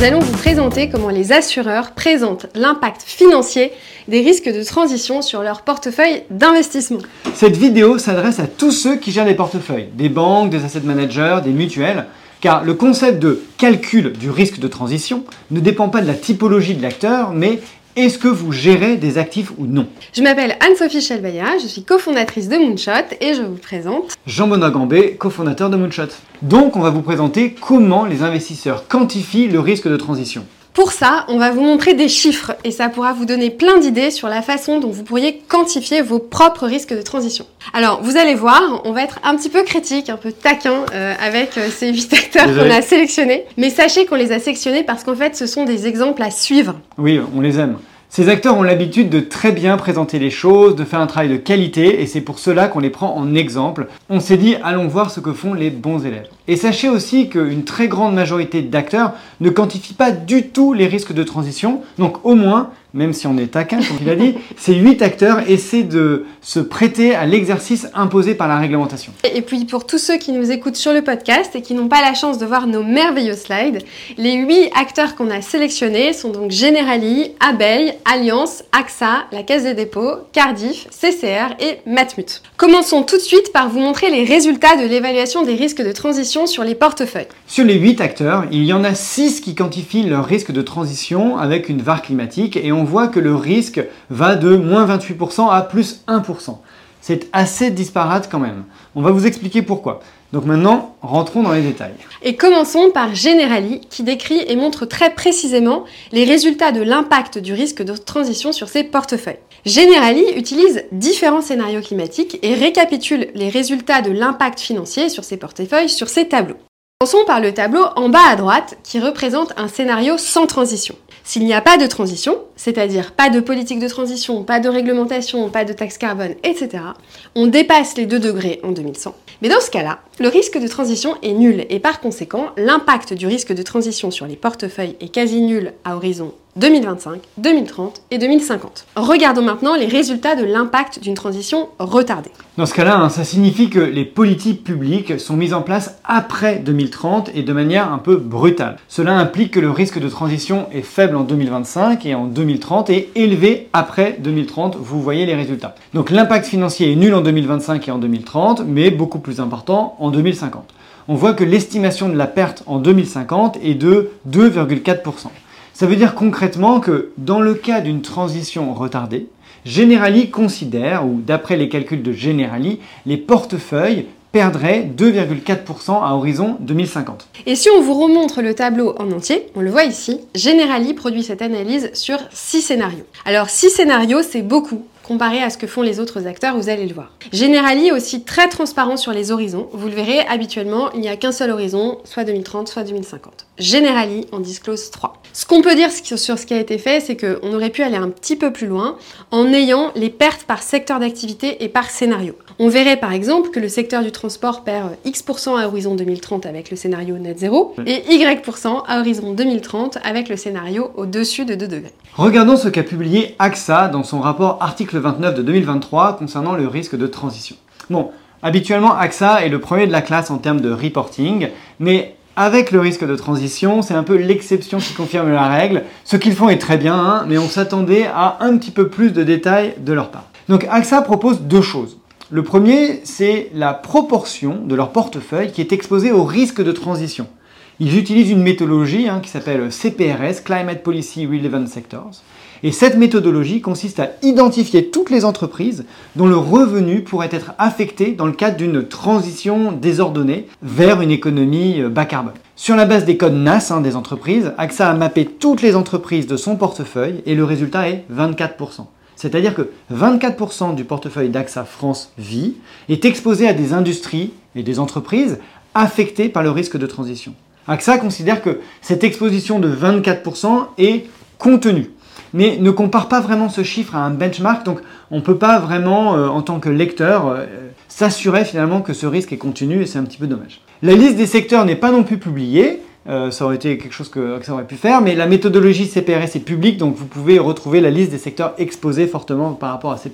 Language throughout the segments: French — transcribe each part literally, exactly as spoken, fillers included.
allons vous présenter comment les assureurs présentent l'impact financier des risques de transition sur leur portefeuille d'investissement. Cette vidéo s'adresse à tous ceux qui gèrent des portefeuilles, des banques, des asset managers, des mutuelles, car le concept de calcul du risque de transition ne dépend pas de la typologie de l'acteur, mais est-ce que vous gérez des actifs ou non? Je m'appelle Anne-Sophie Chelbaya, je suis cofondatrice de Moonshot et je vous présente Jean-Benoît Gambé, cofondateur de Moonshot. Donc on va vous présenter comment les investisseurs quantifient le risque de transition. Pour ça, on va vous montrer des chiffres et ça pourra vous donner plein d'idées sur la façon dont vous pourriez quantifier vos propres risques de transition. Alors, vous allez voir, on va être un petit peu critique, un peu taquin euh, avec euh, ces huit acteurs qu'on a sélectionnés. Mais sachez qu'on les a sélectionnés parce qu'en fait, ce sont des exemples à suivre. Oui, on les aime. Ces acteurs ont l'habitude de très bien présenter les choses, de faire un travail de qualité, et c'est pour cela qu'on les prend en exemple. On s'est dit, allons voir ce que font les bons élèves. Et sachez aussi qu'une très grande majorité d'acteurs ne quantifient pas du tout les risques de transition, donc au moins, même si on est taquin, comme il a dit, ces huit acteurs essaient de se prêter à l'exercice imposé par la réglementation. Et puis pour tous ceux qui nous écoutent sur le podcast et qui n'ont pas la chance de voir nos merveilleux slides, les huit acteurs qu'on a sélectionnés sont donc Generali, Abeille, Allianz, A X A, la Caisse des dépôts, Cardif, C C R et Matmut. Commençons tout de suite par vous montrer les résultats de l'évaluation des risques de transition sur les portefeuilles. Sur les huit acteurs, il y en a six qui quantifient leur risque de transition avec une V A R climatique et on On voit que le risque va de moins vingt-huit pour cent à plus un pour cent. C'est assez disparate quand même. On va vous expliquer pourquoi. Donc maintenant, rentrons dans les détails. Et commençons par Generali, qui décrit et montre très précisément les résultats de l'impact du risque de transition sur ses portefeuilles. Generali utilise différents scénarios climatiques et récapitule les résultats de l'impact financier sur ses portefeuilles sur ses tableaux. Commençons par le tableau en bas à droite qui représente un scénario sans transition. S'il n'y a pas de transition, c'est-à-dire pas de politique de transition, pas de réglementation, pas de taxe carbone, et cetera, on dépasse les deux degrés en deux mille cent. Mais dans ce cas-là, le risque de transition est nul et par conséquent, l'impact du risque de transition sur les portefeuilles est quasi nul à horizon deux mille vingt-cinq, deux mille trente et deux mille cinquante. Regardons maintenant les résultats de l'impact d'une transition retardée. Dans ce cas-là, hein, ça signifie que les politiques publiques sont mises en place après deux mille trente et de manière un peu brutale. Cela implique que le risque de transition est faible en deux mille vingt-cinq et en deux mille trente et élevé après deux mille trente. Vous voyez les résultats. Donc l'impact financier est nul en deux mille vingt-cinq et en deux mille trente, mais beaucoup plus important en deux mille cinquante. On voit que l'estimation de la perte en deux mille cinquante est de deux virgule quatre pour cent. Ça veut dire concrètement que dans le cas d'une transition retardée, Generali considère, ou d'après les calculs de Generali, les portefeuilles perdraient deux virgule quatre pour cent à horizon deux mille cinquante. Et si on vous remontre le tableau en entier, on le voit ici, Generali produit cette analyse sur six scénarios. Alors six scénarios, c'est beaucoup comparé à ce que font les autres acteurs, vous allez le voir. Generali est aussi très transparent sur les horizons. Vous le verrez, habituellement, il n'y a qu'un seul horizon, soit deux mille trente, soit deux mille cinquante. Generali en disclose trois. Ce qu'on peut dire sur ce qui a été fait, c'est qu'on aurait pu aller un petit peu plus loin en ayant les pertes par secteur d'activité et par scénario. On verrait par exemple que le secteur du transport perd X pour cent à horizon deux mille trente avec le scénario net zéro et Y pour cent à horizon deux mille trente avec le scénario au-dessus de deux degrés. Regardons ce qu'a publié A X A dans son rapport article vingt-neuf de deux mille vingt-trois concernant le risque de transition. Bon, habituellement A X A est le premier de la classe en termes de reporting, mais avec le risque de transition, c'est un peu l'exception qui confirme la règle. Ce qu'ils font est très bien, hein, mais on s'attendait à un petit peu plus de détails de leur part. Donc A X A propose deux choses. Le premier, c'est la proportion de leur portefeuille qui est exposée au risque de transition. Ils utilisent une méthodologie hein, qui s'appelle C P R S, Climate Policy Relevant Sectors. Et cette méthodologie consiste à identifier toutes les entreprises dont le revenu pourrait être affecté dans le cadre d'une transition désordonnée vers une économie bas carbone. Sur la base des codes N A S hein, des entreprises, A X A a mappé toutes les entreprises de son portefeuille et le résultat est vingt-quatre pour cent. C'est-à-dire que vingt-quatre pour cent du portefeuille d'A X A France Vie est exposé à des industries et des entreprises affectées par le risque de transition. A X A considère que cette exposition de vingt-quatre pour cent est contenue, mais ne compare pas vraiment ce chiffre à un benchmark, donc on ne peut pas vraiment, euh, en tant que lecteur, euh, s'assurer finalement que ce risque est contenu et c'est un petit peu dommage. La liste des secteurs n'est pas non plus publiée, euh, ça aurait été quelque chose que, que ça aurait pu faire, mais la méthodologie C P R S est publique, donc vous pouvez retrouver la liste des secteurs exposés fortement par rapport à C P R S.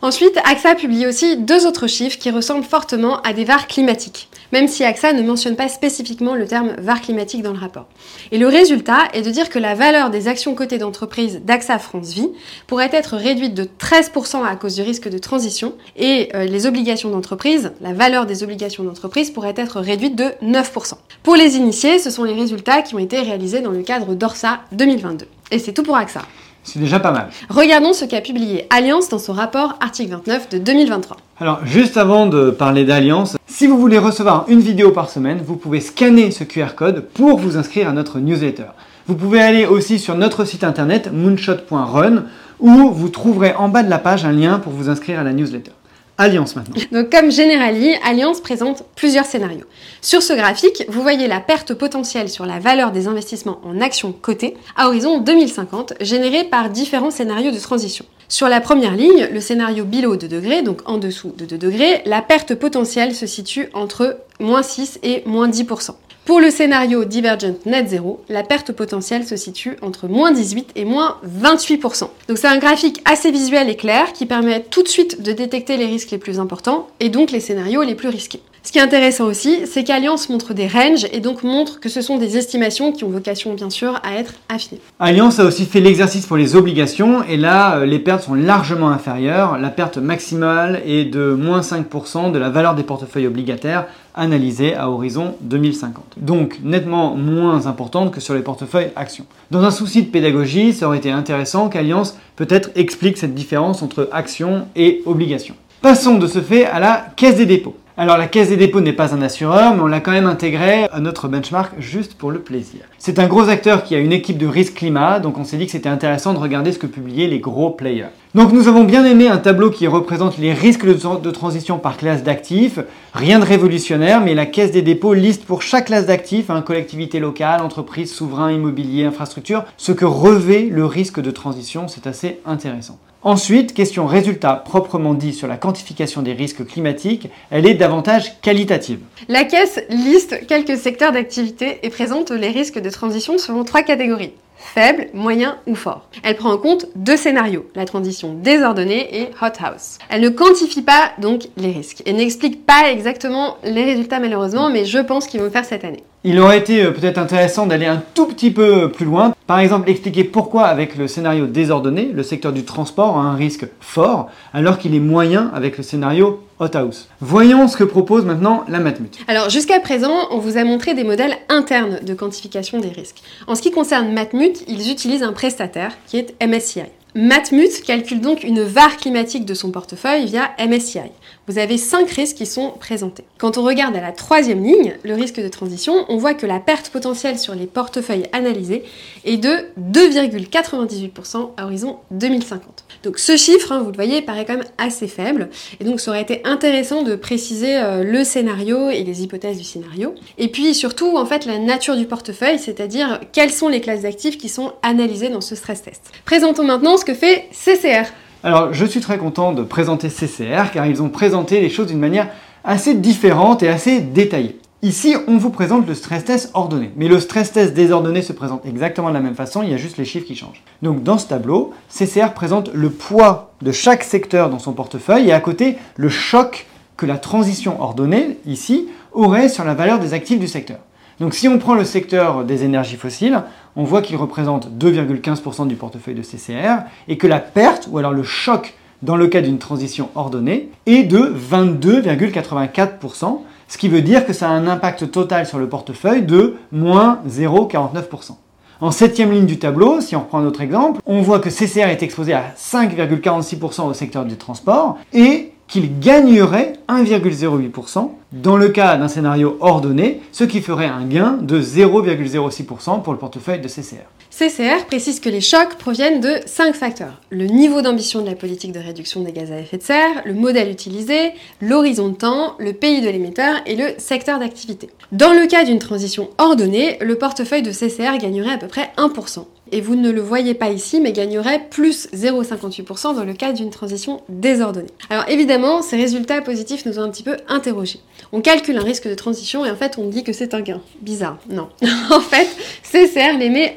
Ensuite, A X A publie aussi deux autres chiffres qui ressemblent fortement à des V A R climatiques, même si A X A ne mentionne pas spécifiquement le terme V A R climatique dans le rapport. Et le résultat est de dire que la valeur des actions cotées d'entreprise d'A X A France Vie pourrait être réduite de treize pour cent à cause du risque de transition et euh, les obligations d'entreprise, la valeur des obligations d'entreprise pourrait être réduite de neuf pour cent. Pour les initiés, ce sont les résultats qui ont été réalisés dans le cadre d'Orsa deux mille vingt-deux. Et c'est tout pour A X A. C'est déjà pas mal. Regardons ce qu'a publié Allianz dans son rapport article vingt-neuf de deux mille vingt-trois. Alors, juste avant de parler d'Allianz, si vous voulez recevoir une vidéo par semaine, vous pouvez scanner ce Q R code pour vous inscrire à notre newsletter. Vous pouvez aller aussi sur notre site internet moonshot point run où vous trouverez en bas de la page un lien pour vous inscrire à la newsletter. Allianz maintenant. Donc comme Generali, Allianz présente plusieurs scénarios. Sur ce graphique, vous voyez la perte potentielle sur la valeur des investissements en actions cotées à horizon deux mille cinquante, générée par différents scénarios de transition. Sur la première ligne, le scénario below deux degrés, donc en dessous de deux degrés, la perte potentielle se situe entre moins six et moins dix pour cent. Pour le scénario Divergent Net Zero, la perte potentielle se situe entre moins dix-huit et moins vingt-huit pour cent. Donc c'est un graphique assez visuel et clair qui permet tout de suite de détecter les risques les plus importants et donc les scénarios les plus risqués. Ce qui est intéressant aussi, c'est qu'Allianz montre des ranges et donc montre que ce sont des estimations qui ont vocation bien sûr à être affinées. Allianz a aussi fait l'exercice pour les obligations et là, les pertes sont largement inférieures. La perte maximale est de moins cinq pour cent de la valeur des portefeuilles obligataires analysés à horizon deux mille cinquante. Donc nettement moins importante que sur les portefeuilles actions. Dans un souci de pédagogie, ça aurait été intéressant qu'Allianz peut-être explique cette différence entre actions et obligations. Passons de ce fait à la Caisse des dépôts. Alors la Caisse des dépôts n'est pas un assureur, mais on l'a quand même intégré à notre benchmark juste pour le plaisir. C'est un gros acteur qui a une équipe de risque climat, donc on s'est dit que c'était intéressant de regarder ce que publiaient les gros players. Donc nous avons bien aimé un tableau qui représente les risques de transition par classe d'actifs. Rien de révolutionnaire, mais la Caisse des dépôts liste pour chaque classe d'actifs, hein, collectivité locale, entreprise, souverain, immobilier, infrastructure, ce que revêt le risque de transition, c'est assez intéressant. Ensuite, question résultat proprement dit sur la quantification des risques climatiques, elle est davantage qualitative. La Caisse liste quelques secteurs d'activité et présente les risques de transition selon trois catégories. Faible, moyen ou fort. Elle prend en compte deux scénarios, la transition désordonnée et hothouse. Elle ne quantifie pas donc les risques et n'explique pas exactement les résultats malheureusement, mais je pense qu'ils vont le faire cette année. Il aurait été peut-être intéressant d'aller un tout petit peu plus loin. Par exemple, expliquer pourquoi avec le scénario désordonné, le secteur du transport a un risque fort, alors qu'il est moyen avec le scénario hothouse. Voyons ce que propose maintenant la Matmut. Alors jusqu'à présent, on vous a montré des modèles internes de quantification des risques. En ce qui concerne Matmut, ils utilisent un prestataire qui est M S C I. Matmut calcule donc une V A R climatique de son portefeuille via M S C I. Vous avez cinq risques qui sont présentés. Quand on regarde à la troisième ligne, le risque de transition, on voit que la perte potentielle sur les portefeuilles analysés est de deux virgule quatre-vingt-dix-huit pour cent à horizon deux mille cinquante. Donc ce chiffre, hein, vous le voyez, paraît quand même assez faible. Et donc ça aurait été intéressant de préciser euh, le scénario et les hypothèses du scénario. Et puis surtout, en fait, la nature du portefeuille, c'est-à-dire quelles sont les classes d'actifs qui sont analysées dans ce stress test. Présentons maintenant ce que fait C C R. Alors, je suis très content de présenter C C R car ils ont présenté les choses d'une manière assez différente et assez détaillée. Ici, on vous présente le stress test ordonné. Mais le stress test désordonné se présente exactement de la même façon, il y a juste les chiffres qui changent. Donc dans ce tableau, C C R présente le poids de chaque secteur dans son portefeuille et à côté, le choc que la transition ordonnée, ici, aurait sur la valeur des actifs du secteur. Donc si on prend le secteur des énergies fossiles, on voit qu'il représente deux virgule quinze pour cent du portefeuille de C C R et que la perte, ou alors le choc dans le cas d'une transition ordonnée, est de vingt-deux virgule quatre-vingt-quatre pour cent, ce qui veut dire que ça a un impact total sur le portefeuille de moins zéro virgule quarante-neuf pour cent. En septième ligne du tableau, si on reprend un autre exemple, on voit que C C R est exposé à cinq virgule quarante-six pour cent au secteur du transport et qu'il gagnerait un virgule zéro huit pour cent dans le cas d'un scénario ordonné, ce qui ferait un gain de zéro virgule zéro six pour cent pour le portefeuille de C C R. C C R précise que les chocs proviennent de cinq facteurs. Le niveau d'ambition de la politique de réduction des gaz à effet de serre, le modèle utilisé, l'horizon de temps, le pays de l'émetteur et le secteur d'activité. Dans le cas d'une transition ordonnée, le portefeuille de C C R gagnerait à peu près un pour cent. Et vous ne le voyez pas ici, mais gagnerait plus zéro virgule cinquante-huit pour cent dans le cas d'une transition désordonnée. Alors évidemment, ces résultats positifs nous ont un petit peu interrogés. On calcule un risque de transition et en fait on dit que c'est un gain. Bizarre, non. En fait, C C R les met en perspective.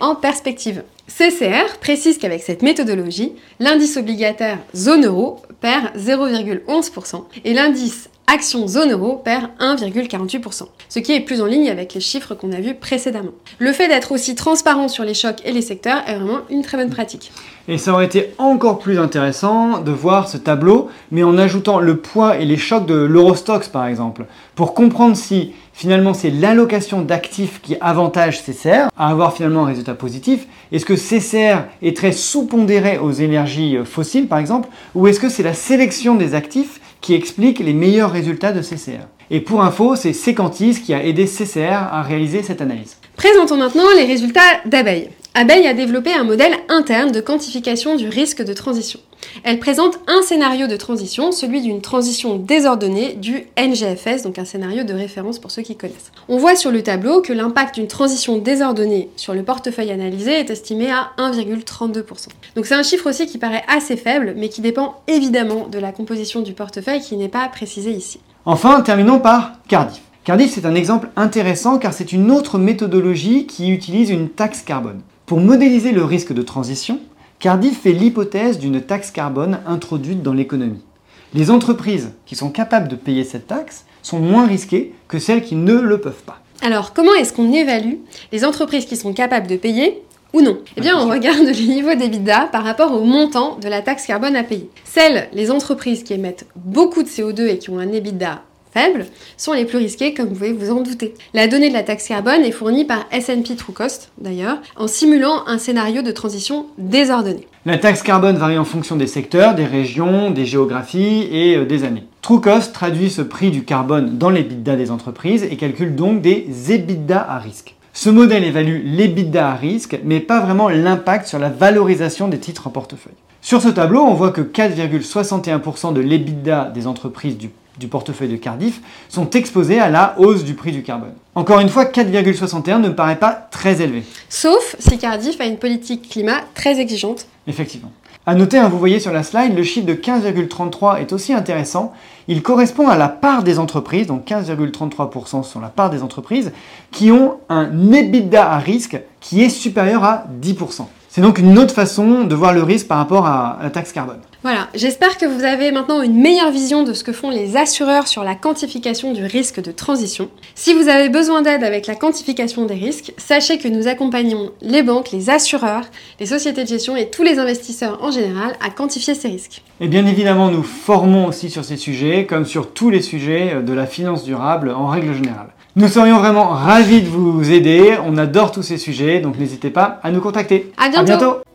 perspective. C C R précise qu'avec cette méthodologie, l'indice obligataire zone euro perd zéro virgule onze pour cent et l'indice action zone euro perd un virgule quarante-huit pour cent, ce qui est plus en ligne avec les chiffres qu'on a vus précédemment. Le fait d'être aussi transparent sur les chocs et les secteurs est vraiment une très bonne pratique. Et ça aurait été encore plus intéressant de voir ce tableau, mais en ajoutant le poids et les chocs de l'Eurostoxx par exemple, pour comprendre si finalement c'est l'allocation d'actifs qui avantage C C R à avoir finalement un résultat positif. Est-ce que C C R est très sous-pondéré aux énergies fossiles par exemple, ou est-ce que c'est la sélection des actifs qui explique les meilleurs résultats de C C R? Et pour info, c'est Secantis qui a aidé C C R à réaliser cette analyse. Présentons maintenant les résultats d'Abeille. Abeille a développé un modèle interne de quantification du risque de transition. Elle présente un scénario de transition, celui d'une transition désordonnée du N G F S, donc un scénario de référence pour ceux qui connaissent. On voit sur le tableau que l'impact d'une transition désordonnée sur le portefeuille analysé est estimé à un virgule trente-deux pour cent. Donc c'est un chiffre aussi qui paraît assez faible, mais qui dépend évidemment de la composition du portefeuille qui n'est pas précisée ici. Enfin, terminons par Cardif. Cardif, c'est un exemple intéressant car c'est une autre méthodologie qui utilise une taxe carbone. Pour modéliser le risque de transition, Cardif fait l'hypothèse d'une taxe carbone introduite dans l'économie. Les entreprises qui sont capables de payer cette taxe sont moins risquées que celles qui ne le peuvent pas. Alors, comment est-ce qu'on évalue les entreprises qui sont capables de payer ou non? Eh bien, on regarde le niveau d'EBITDA par rapport au montant de la taxe carbone à payer. Celles, les entreprises qui émettent beaucoup de C O deux et qui ont un EBITDA faibles sont les plus risquées, comme vous pouvez vous en douter. La donnée de la taxe carbone est fournie par S and P Trucost, d'ailleurs, en simulant un scénario de transition désordonné. La taxe carbone varie en fonction des secteurs, des régions, des géographies et euh, des années. Trucost traduit ce prix du carbone dans l'EBITDA des entreprises et calcule donc des EBITDA à risque. Ce modèle évalue l'EBITDA à risque, mais pas vraiment l'impact sur la valorisation des titres en portefeuille. Sur ce tableau, on voit que quatre virgule soixante et un pour cent de l'EBITDA des entreprises du du portefeuille de Cardif sont exposés à la hausse du prix du carbone. Encore une fois, quatre virgule soixante et un ne me paraît pas très élevé. Sauf si Cardif a une politique climat très exigeante. Effectivement. A noter, hein, vous voyez sur la slide, le chiffre de quinze virgule trente-trois est aussi intéressant. Il correspond à la part des entreprises, donc quinze virgule trente-trois pour cent sont la part des entreprises, qui ont un EBITDA à risque qui est supérieur à dix pour cent. C'est donc une autre façon de voir le risque par rapport à la taxe carbone. Voilà, j'espère que vous avez maintenant une meilleure vision de ce que font les assureurs sur la quantification du risque de transition. Si vous avez besoin d'aide avec la quantification des risques, sachez que nous accompagnons les banques, les assureurs, les sociétés de gestion et tous les investisseurs en général à quantifier ces risques. Et bien évidemment, nous formons aussi sur ces sujets, comme sur tous les sujets de la finance durable en règle générale. Nous serions vraiment ravis de vous aider, on adore tous ces sujets, donc n'hésitez pas à nous contacter. À bientôt. À bientôt.